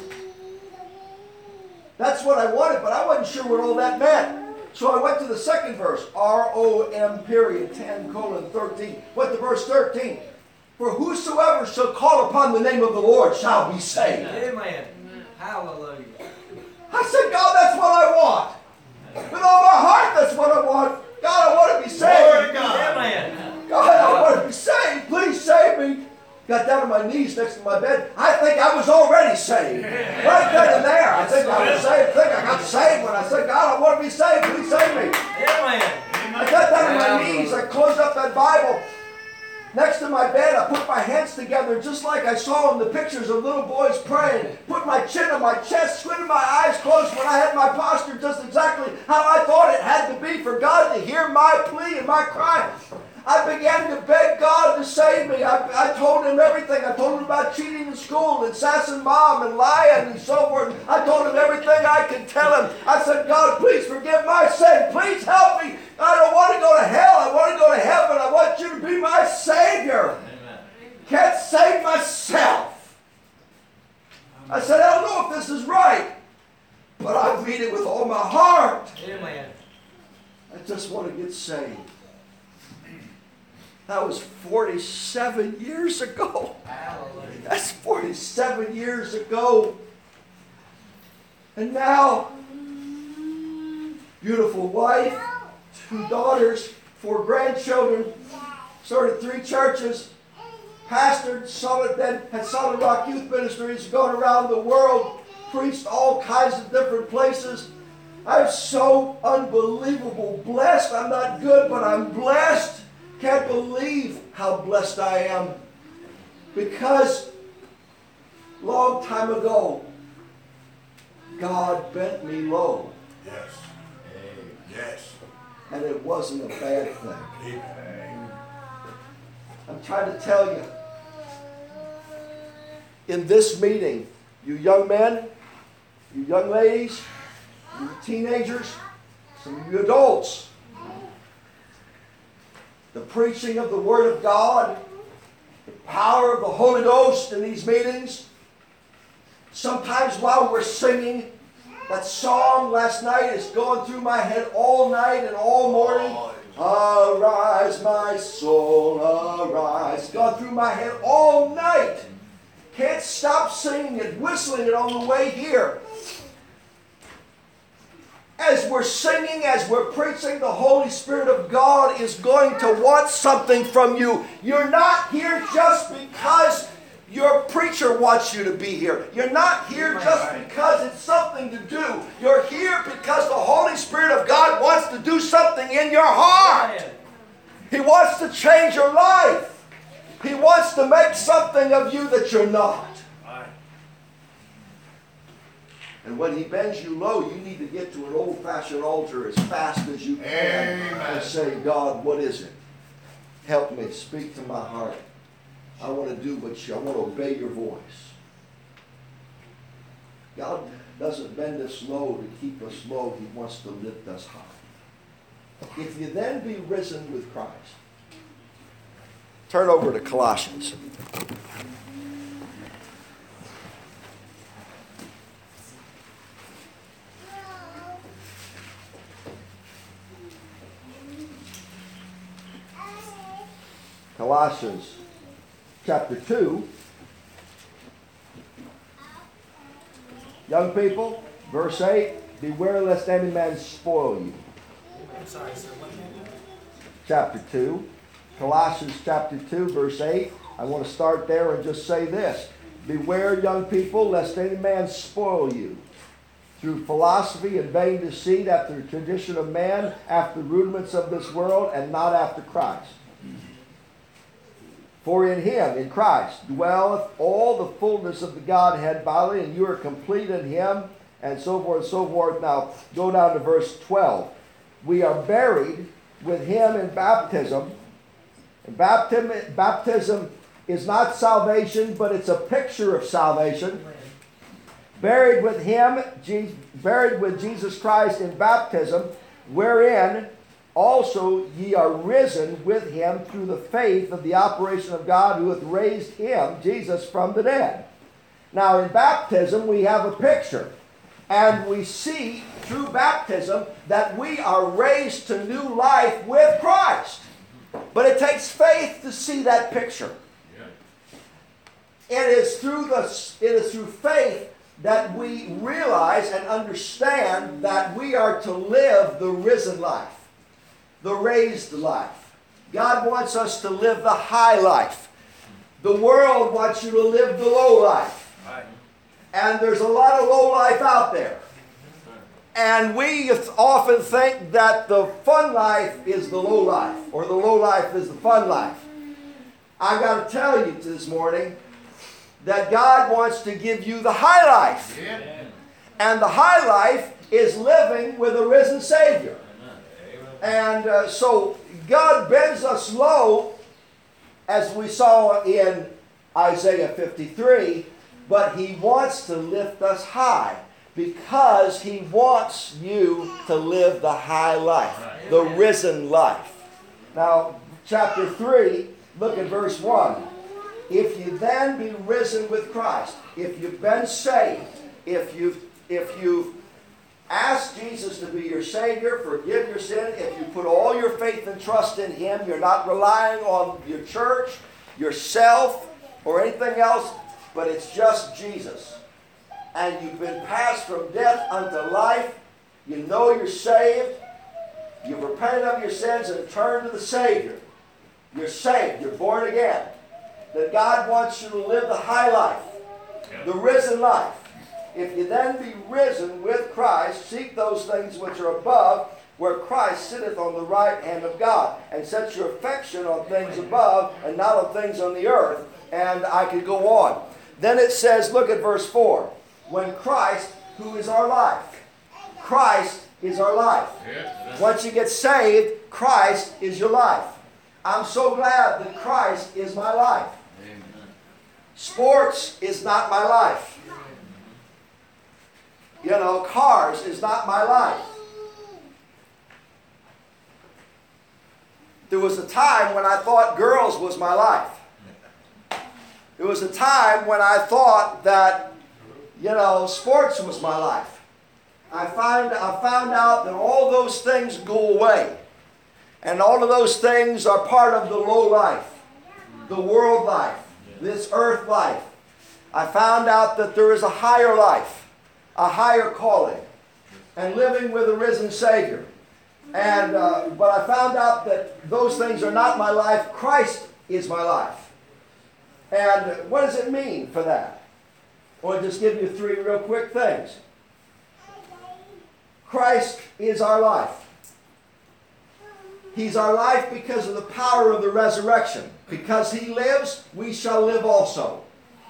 That's what I wanted, but I wasn't sure what all that meant. So I went to the second verse, R O M period ten colon thirteen. Went to verse thirteen. For whosoever shall call upon the name of the Lord shall be saved. Amen. Hallelujah. I said, God, that's what I want. With all my heart, that's what I want. God, I want to be saved. Amen. God, I want to be saved. Please save me. Got down on my knees next to my bed. I think I was already saved. Right then and there. I think I was saved. I think I got saved when I said, God, I want to be saved. Please save me. Amen. I got down on my knees. I closed up that Bible. Next to my bed, I put my hands together just like I saw in the pictures of little boys praying. Put my chin on my chest, squinted my eyes closed when I had my posture just exactly how I thought it had to be for God to hear my plea and my cry. I began to beg God to save me. I, I told him everything. I told him about cheating in school and sassing mom and lying and so forth. I told him everything I could tell him. I said, God, please forgive my sin. Please help me. I don't want to go to hell. I want to go to heaven. I want you to be my Savior. Amen. Can't save myself. I said, I don't know if this is right, but I mean it with all my heart. Amen. I just want to get saved. That was forty-seven years ago. Hallelujah. That's forty-seven years ago. And now, beautiful wife, two daughters, four grandchildren, started three churches, pastored Solid, then had Solid Rock Youth Ministries, gone around the world, preached all kinds of different places. I'm so unbelievable blessed. I'm not good, but I'm blessed. Can't believe how blessed I am. Because long time ago, God bent me low. Yes. Yes. And it wasn't a bad thing. Amen. I'm trying to tell you, in this meeting, you young men, you young ladies, you teenagers, some of you adults, the preaching of the Word of God, the power of the Holy Ghost in these meetings. Sometimes while we're singing, that song last night is going through my head all night and all morning. Arise, my soul, arise. It's gone through my head all night. Can't stop singing it, whistling it on the way here. As we're singing, as we're preaching, the Holy Spirit of God is going to want something from you. You're not here just because your preacher wants you to be here. You're not here just because it's something to do. You're here because the Holy Spirit of God wants to do something in your heart. He wants to change your life. He wants to make something of you that you're not. And when He bends you low, you need to get to an old-fashioned altar as fast as you can. Amen. And say, God, what is it? Help me. Speak to my heart. I want to do what you, I want to obey your voice. God doesn't bend us low to keep us low. He wants to lift us high. If you then be risen with Christ, turn over to Colossians. Colossians chapter two. Young people, verse eight, beware lest any man spoil you. I'm sorry, sir. What did you do? Chapter two. Colossians chapter two, verse eight. I want to start there and just say this. Beware, young people, lest any man spoil you through philosophy and vain deceit, after the tradition of man, after the rudiments of this world, and not after Christ. For in Him, in Christ, dwelleth all the fullness of the Godhead bodily, and you are complete in Him, and so forth and so forth. Now, go down to verse twelve. We are buried with Him in baptism. And baptism, baptism is not salvation, but it's a picture of salvation. Buried with Him, Je- buried with Jesus Christ in baptism, wherein also ye are risen with Him through the faith of the operation of God, who hath raised Him, Jesus, from the dead. Now in baptism we have a picture. And we see through baptism that we are raised to new life with Christ. But it takes faith to see that picture. It is through the it is through faith that we realize and understand that we are to live the risen life. The raised life. God wants us to live the high life. The world wants you to live the low life. Right. And there's a lot of low life out there. And we often think that the fun life is the low life, or the low life is the fun life. I got to tell you this morning that God wants to give you the high life. Yeah. And the high life is living with a risen Savior. And uh, so God bends us low, as we saw in Isaiah fifty-three, but He wants to lift us high because He wants you to live the high life, the risen life. Now, chapter three, look at verse one. If you then be risen with Christ, if you've been saved, if you've, if you've asked Jesus to be your Savior, forgive your sin, if you put all your faith and trust in Him, you're not relying on your church, yourself, or anything else, but it's just Jesus. And you've been passed from death unto life, you know you're saved, you've repented of your sins and turned to the Savior. You're saved, you're born again. That God wants you to live the high life, the risen life. If you then be risen with Christ, seek those things which are above, where Christ sitteth on the right hand of God, and set your affection on things above and not on things on the earth. And I could go on. Then it says, look at verse four. When Christ, who is our life, Christ is our life. Once you get saved, Christ is your life. I'm so glad that Christ is my life. Sports is not my life. You know, cars is not my life. There was a time when I thought girls was my life. There was a time when I thought that, you know, sports was my life. I find I found out that all those things go away. And all of those things are part of the low life, the world life, this earth life. I found out that there is a higher life, a higher calling, and living with a risen Savior. And uh, but I found out that those things are not my life. Christ is my life. And what does it mean for that? I'll just give you three real quick things. Christ is our life. He's our life because of the power of the resurrection. Because He lives, we shall live also.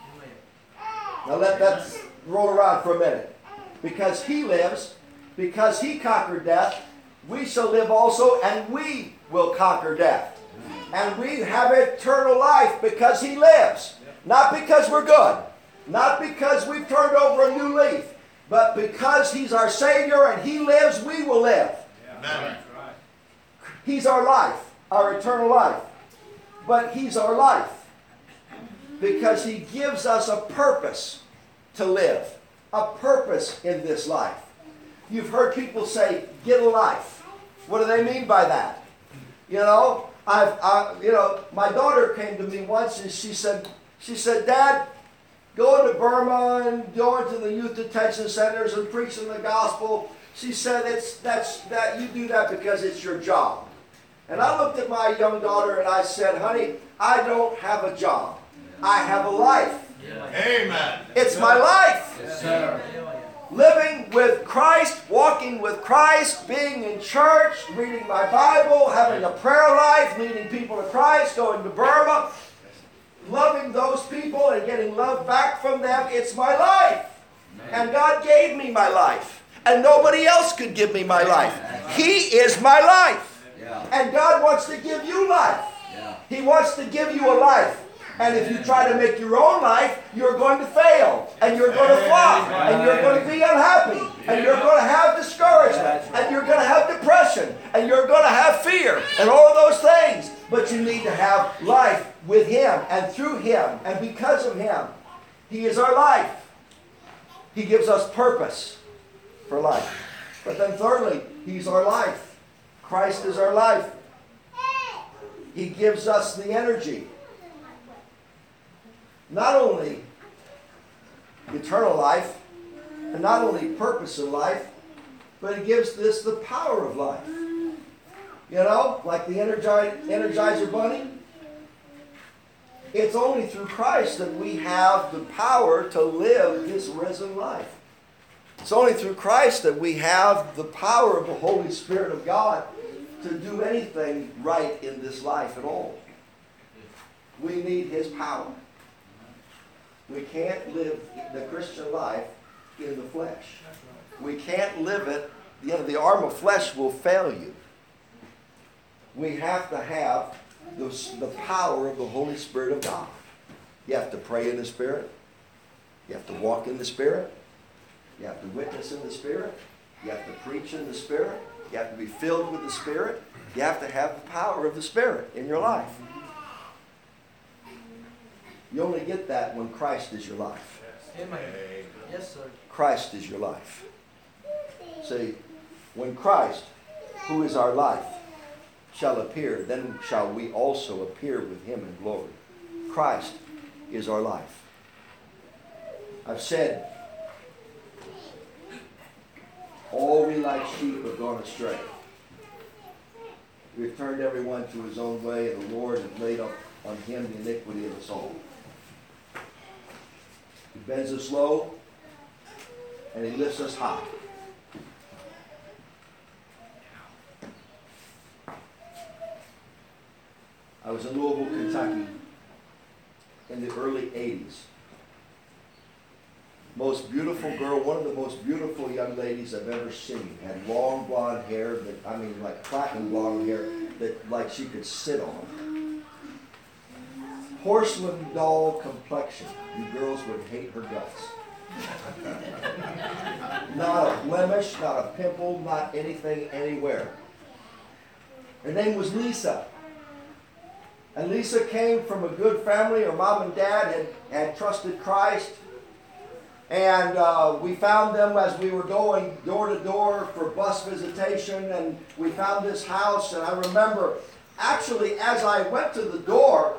Now let that roll around for a minute. Because He lives, because He conquered death, we shall live also, and we will conquer death. And we have eternal life because He lives. Not because we're good. Not because we've turned over a new leaf. But because He's our Savior and He lives, we will live. Amen. He's our life, our eternal life. But He's our life because He gives us a purpose to live. A purpose in this life. You've heard people say, get a life. What do they mean by that? You know, I've, I, you know, my daughter came to me once and she said, she said, Dad, going to Burma and going to the youth detention centers and preaching the gospel. She said, it's, that's, that you do that because it's your job. And I looked at my young daughter and I said, honey, I don't have a job. I have a life. Amen. It's my life. Yes, sir. Living with Christ, walking with Christ, being in church, reading my Bible, having a prayer life, leading people to Christ, going to Burma, loving those people and getting love back from them. It's my life. And God gave me my life. And nobody else could give me my life. He is my life. Yeah. And God wants to give you life. Yeah. He wants to give you a life. And if you try to make your own life, you're going to fail. And you're going to flop. And you're going to be unhappy. And you're going to have discouragement. And you're going to have depression. And you're going to have fear. And all of those things. But you need to have life with Him and through Him and because of Him. He is our life. He gives us purpose for life. But then thirdly, He's our life. Christ is our life. He gives us the energy. Not only eternal life, and not only purpose in life, but He gives this the power of life. You know, like the Energizer, Energizer Bunny. It's only through Christ that we have the power to live this risen life. It's only through Christ that we have the power of the Holy Spirit of God to do anything right in this life at all. We need His power. We can't live the Christian life in the flesh. We can't live it. You know, the arm of flesh will fail you. We have to have the, the power of the Holy Spirit of God. You have to pray in the Spirit. You have to walk in the Spirit. You have to witness in the Spirit. You have to preach in the Spirit. You have to be filled with the Spirit. You have to have the power of the Spirit in your life. You only get that when Christ is your life. Amen. Yes, sir. Christ is your life. See, when Christ, who is our life, shall appear, then shall we also appear with him in glory. Christ is our life. I've said, all we like sheep have gone astray. We've turned everyone to his own way, and the Lord has laid up on him the iniquity of us all. He bends us low, and he lifts us high. I was in Louisville, Kentucky in the early eighties. Most beautiful girl, one of the most beautiful young ladies I've ever seen. Had long blonde hair, that I mean like platinum blonde hair, that like she could sit on. Porcelain doll complexion. You girls would hate her guts. Not a blemish, not a pimple, not anything anywhere. Her name was Lisa. And Lisa came from a good family. Her mom and dad had, had trusted Christ. And uh, we found them as we were going door to door for bus visitation. And we found this house. And I remember, actually, as I went to the door,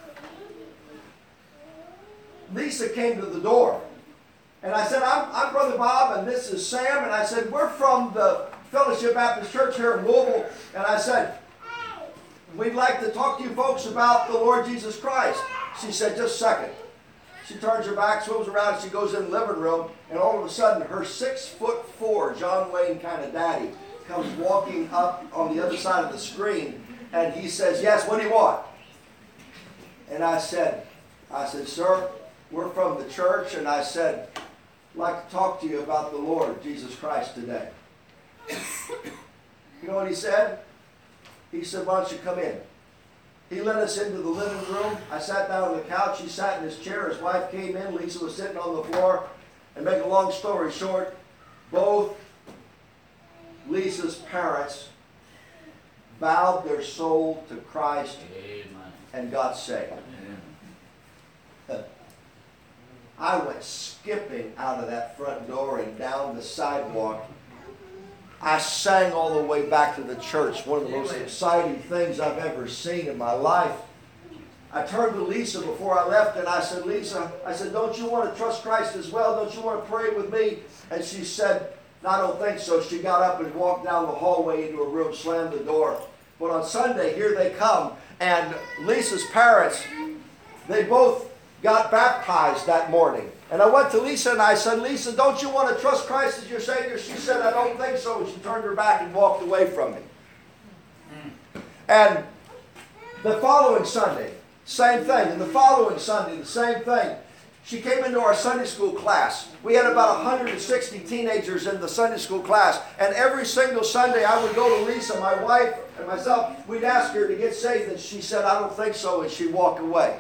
Lisa came to the door. And I said, I'm, I'm Brother Bob, and this is Sam. And I said, we're from the Fellowship Baptist Church here in Louisville. And I said, we'd like to talk to you folks about the Lord Jesus Christ. She said, just a second. She turns her back, swims around, she goes in the living room, and all of a sudden her six foot four John Wayne kind of daddy comes walking up on the other side of the screen, and he says, yes, what do you want? And I said, I said, sir, we're from the church, and I said, I'd like to talk to you about the Lord Jesus Christ today. You know what he said? He said, why don't you come in? He led us into the living room. I sat down on the couch. He sat in his chair. His wife came in. Lisa was sitting on the floor. And make a long story short, both Lisa's parents bowed their soul to Christ and got saved. I went skipping out of that front door and down the sidewalk. I sang all the way back to the church. One of the most exciting things I've ever seen in my life. I turned to Lisa before I left and I said, Lisa, I said, don't you want to trust Christ as well? Don't you want to pray with me? And she said, no, I don't think so. She got up and walked down the hallway into her room, slammed the door. But on Sunday, here they come. And Lisa's parents, they both got baptized that morning. And I went to Lisa and I said, Lisa, don't you want to trust Christ as your Savior? She said, I don't think so. And she turned her back and walked away from me. And the following Sunday, same thing. And the following Sunday, the same thing. She came into our Sunday school class. We had about one hundred sixty teenagers in the Sunday school class. And every single Sunday I would go to Lisa, my wife, and myself. We'd ask her to get saved. And she said, I don't think so. And she'd walk away.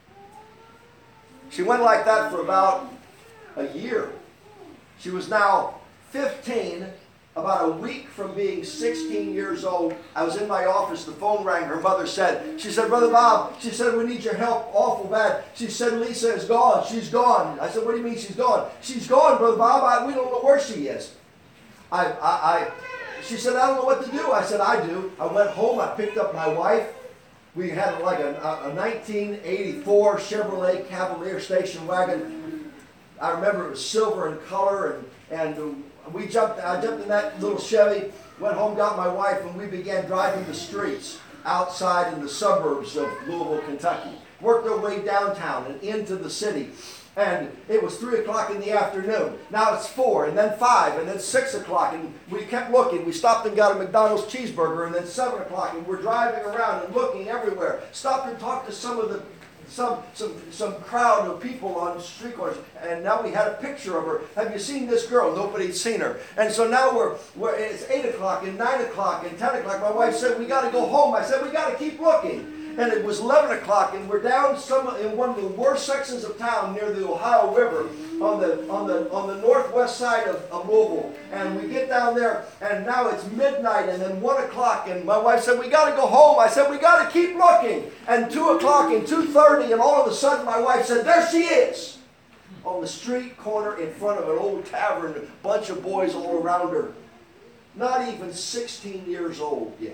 She went like that for about a year. She was now fifteen, about a week from being sixteen years old. I was in my office, the phone rang, her mother said, she said, Brother Bob, she said, we need your help awful bad. She said, Lisa is gone, she's gone. I said, what do you mean she's gone? She's gone, Brother Bob, I, we don't know where she is. I, I, I, she said, I don't know what to do. I said, I do. I went home, I picked up my wife. We had like a, a nineteen eighty-four Chevrolet Cavalier station wagon. I remember it was silver in color, and, and we jumped. I jumped in that little Chevy, went home, got my wife, and we began driving the streets outside in the suburbs of Louisville, Kentucky. Worked our way downtown and into the city. And it was three o'clock in the afternoon. Now it's four, and then five, and then six o'clock. And we kept looking. We stopped and got a McDonald's cheeseburger, and then seven o'clock, and we're driving around and looking everywhere. Stopped and talked to some of the some some some crowd of people on street corners. And now we had a picture of her. Have you seen this girl? Nobody'd seen her. And so now we're we're it's eight o'clock and nine o'clock and ten o'clock. My wife said we got to go home. I said we got to keep looking. And it was eleven o'clock, and we're down some in one of the worst sections of town near the Ohio River on the on the on the northwest side of, of Louisville. And we get down there, and now it's midnight, and then one o'clock, and my wife said, "We got to go home." I said, "We got to keep looking." And two o'clock and two thirty, and all of a sudden, my wife said, "There she is!" On the street corner in front of an old tavern, a bunch of boys all around her. Not even sixteen years old yet.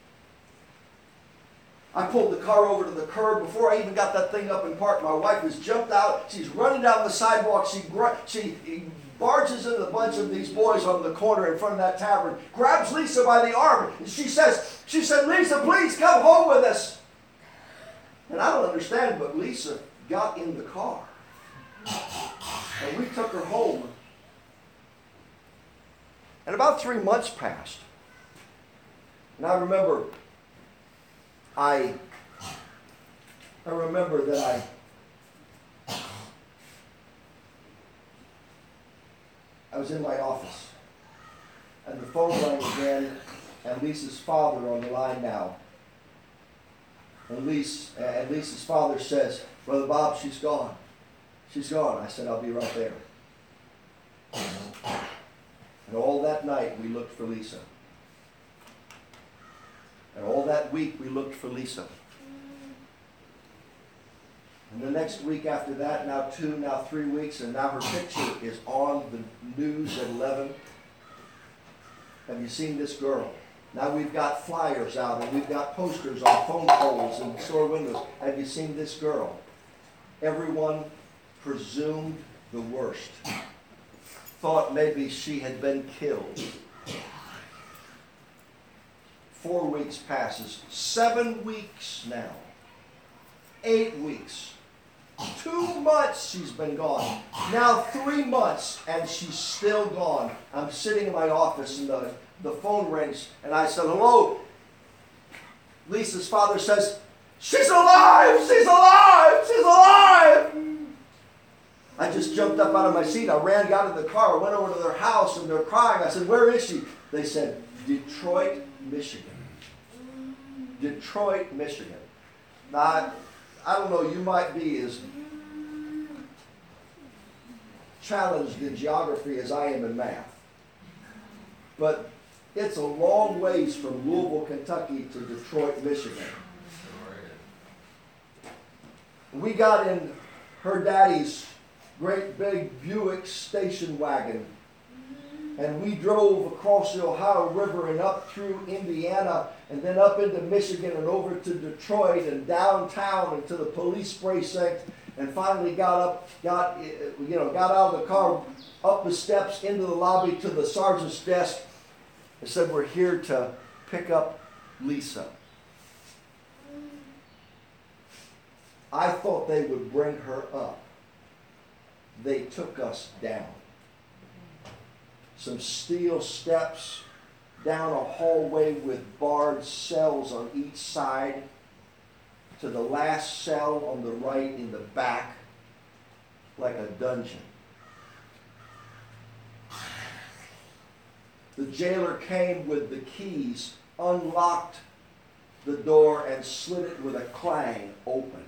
I pulled the car over to the curb. Before I even got that thing up and parked, my wife has jumped out. She's running down the sidewalk. She, she barges into a bunch of these boys on the corner in front of that tavern, grabs Lisa by the arm, and she says, she said, "Lisa, please come home with us." And I don't understand, but Lisa got in the car. And we took her home. And about three months passed. And I remember, I, I remember that I, I was in my office. And the phone rang again, and Lisa's father on the line now. And, Lisa, and Lisa's father says, "Brother Bob, she's gone. She's gone." I said, "I'll be right there." And all that night we looked for Lisa. And all that week we looked for Lisa. And the next week after that, now two, now three weeks, and now her picture is on the news at eleven. Have you seen this girl? Now we've got flyers out, and we've got posters on phone poles and store windows. Have you seen this girl? Everyone presumed the worst. Thought maybe she had been killed. Four weeks passes. Seven weeks now. Eight weeks. Two months she's been gone. Now three months and she's still gone. I'm sitting in my office and the, the phone rings and I said, "Hello?" Lisa's father says, "She's alive! She's alive! She's alive!" I just jumped up out of my seat. I ran out of the car. I went over to their house and they're crying. I said, "Where is she?" They said, "Detroit, Michigan." Detroit, Michigan. Now, I, I don't know, you might be as challenged in geography as I am in math. But it's a long ways from Louisville, Kentucky to Detroit, Michigan. We got in her daddy's great big Buick station wagon. And we drove across the Ohio River and up through Indiana and then up into Michigan and over to Detroit and downtown and to the police precinct and finally got up, got, you know, got out of the car, up the steps into the lobby to the sergeant's desk and said, "We're here to pick up Lisa." I thought they would bring her up. They took us down. Some steel steps down a hallway with barred cells on each side to the last cell on the right in the back, like a dungeon. The jailer came with the keys, unlocked the door, and slid it with a clang open.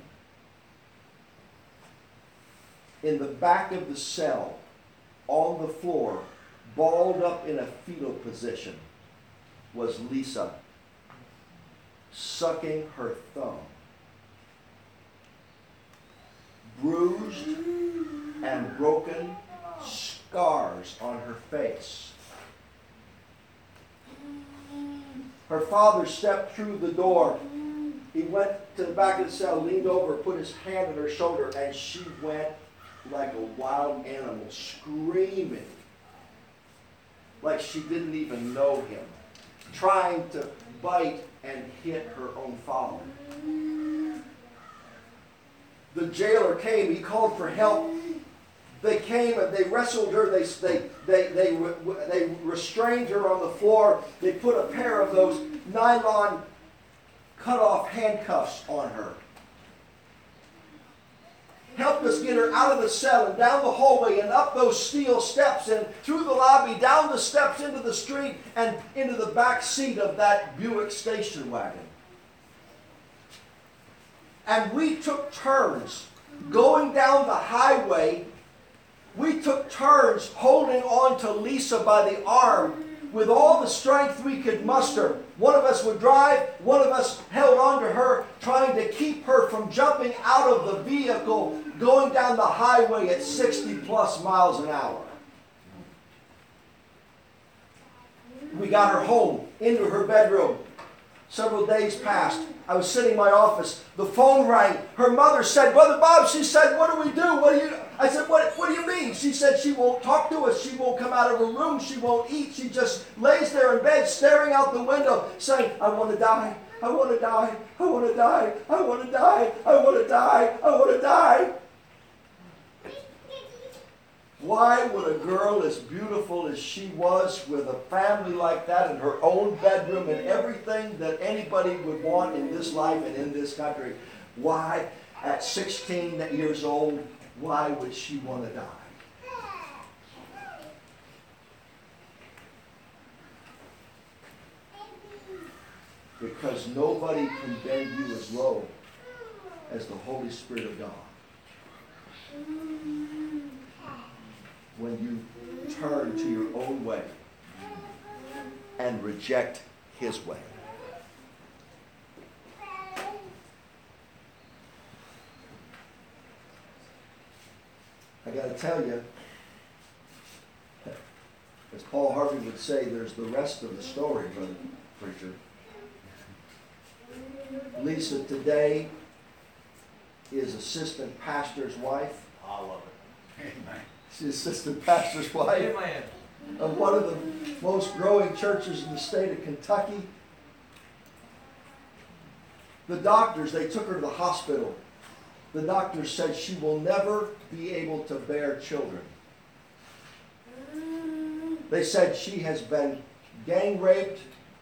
In the back of the cell, on the floor, balled up in a fetal position, was Lisa, sucking her thumb. Bruised and broken, scars on her face. Her father stepped through the door. He went to the back of the cell, leaned over, put his hand on her shoulder, and she went like a wild animal, screaming like she didn't even know him, trying to bite and hit her own father. The jailer came. He called for help. They came and they wrestled her. They, they, they, they, they restrained her on the floor. They put a pair of those nylon cut-off handcuffs on her. Helped us get her out of the cell and down the hallway and up those steel steps and through the lobby, down the steps into the street and into the back seat of that Buick station wagon. and we took turns going down the highway. We took turns holding on to Lisa by the arm with all the strength we could muster. One of us would drive, one of us held on to her, trying to keep her from jumping out of the vehicle going down the highway at sixty plus miles an hour. We got her home, into her bedroom. Several days passed. I was sitting in my office. The phone rang. Her mother said, Brother Bob, she said, what do we do? What do you... I said, what, what do you mean? She said she won't talk to us. She won't come out of her room. She won't eat. She just lays there in bed staring out the window saying, I want to die. I want to die. I want to die. I want to die. I want to die. I want to die. Why would a girl as beautiful as she was with a family like that in her own bedroom and everything that anybody would want in this life and in this country, why at sixteen years old, why would she want to die? Because nobody can bend you as low as the Holy Spirit of God. When you turn to your own way and reject His way. I got to tell you, as Paul Harvey would say, there's the rest of the story, brother preacher. Lisa today is assistant pastor's wife. I love it. Amen. She's assistant pastor's wife Amen. of one of the most growing churches in the state of Kentucky. The doctors, they took her to the hospital. The doctors said she will never be able to bear children. They said she has been gang raped.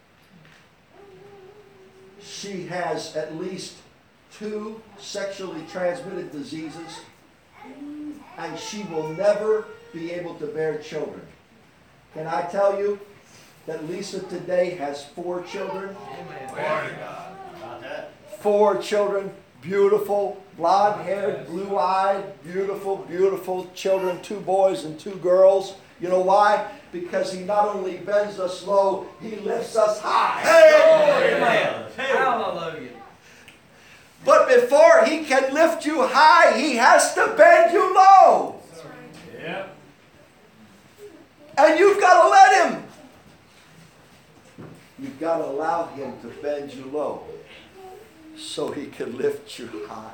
She has at least two sexually transmitted diseases. And she will never be able to bear children. Can I tell you that Lisa today has four children? Glory to God. About that. Four children, beautiful, blonde-haired, blue-eyed, beautiful, beautiful children, two boys and two girls. You know why? Because He not only bends us low, He lifts us high. Amen. Hallelujah. But before He can lift you high, He has to bend you low. Yep. And you've got to let Him. You've got to allow Him to bend you low so He can lift you high.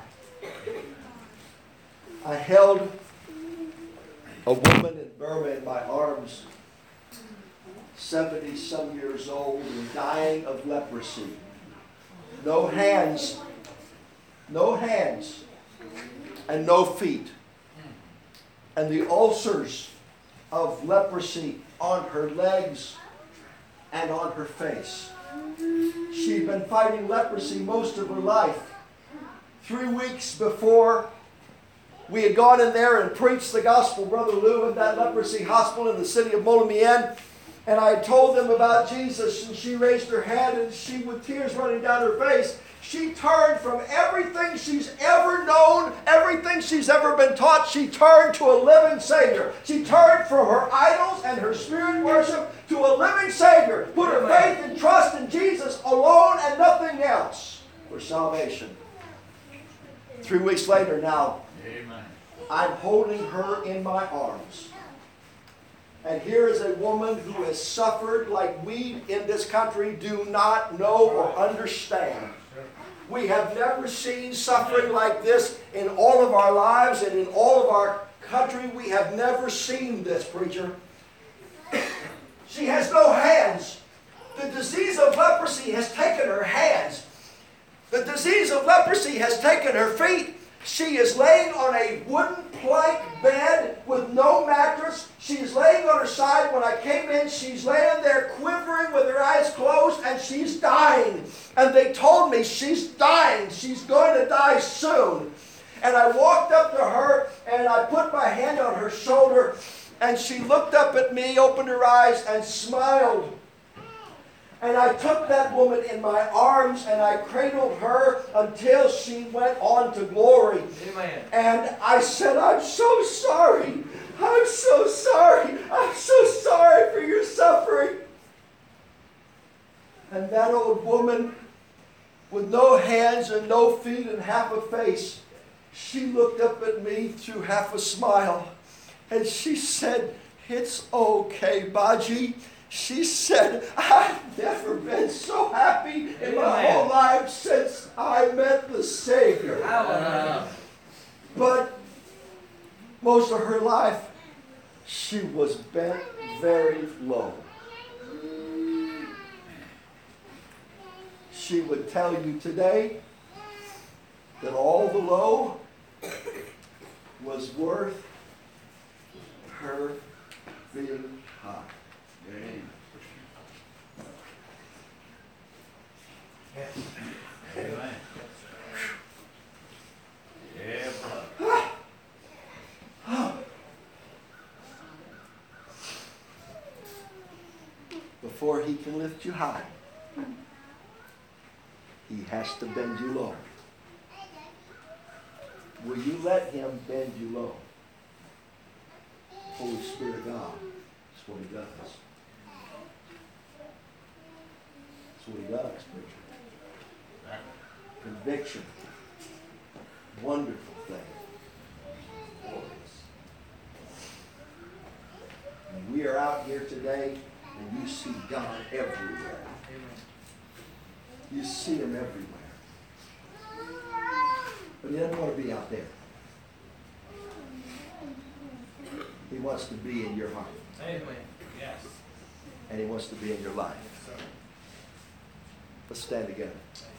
I held a woman in Burma in my arms, seventy-some years old and dying of leprosy. No hands. No hands and no feet. And the ulcers of leprosy on her legs and on her face. She'd been fighting leprosy most of her life. Three weeks before we had gone in there and preached the gospel, Brother Lou, at that leprosy hospital in the city of Molomien. And I told them about Jesus, and she raised her hand, and she, with tears running down her face, she turned from everything she's ever known, everything she's ever been taught. She turned to a living Savior. She turned from her idols and her spirit worship to a living Savior. Put her faith and trust in Jesus alone and nothing else for salvation. Three weeks later now, Amen. I'm holding her in my arms. And here is a woman who has suffered like we in this country do not know or understand. We have never seen suffering like this in all of our lives and in all of our country. We have never seen this, preacher. She has no hands. The disease of leprosy has taken her hands. The disease of leprosy has taken her feet. She is laying on a wooden plank bed with no mattress. She's laying on her side. When I came in, she's laying there quivering with her eyes closed, and she's dying. And they told me she's dying. She's going to die soon. And I walked up to her, and I put my hand on her shoulder, and she looked up at me, opened her eyes, and smiled. And I took that woman in my arms and I cradled her until she went on to glory. Amen. And I said, I'm so sorry. I'm so sorry. I'm so sorry for your suffering. And that old woman, with no hands and no feet and half a face, she looked up at me through half a smile. And she said, it's okay, Baji. She said, I've never been so happy in my Amen. whole life since I met the Savior. Hallelujah. But most of her life, she was bent very low. She would tell you today that all the low was worth her being high. Amen. Amen. Yeah, brother. Before he can lift you high, he has to bend you low. Will you let him bend you low? Holy Spirit of God, that's what he does. That's what he does, preacher. Conviction. Wonderful thing. And we are out here today, and you see God everywhere. You see him everywhere. But he doesn't want to be out there. He wants to be in your heart. Amen. Yes. And he wants to be in your life. Let's stand together.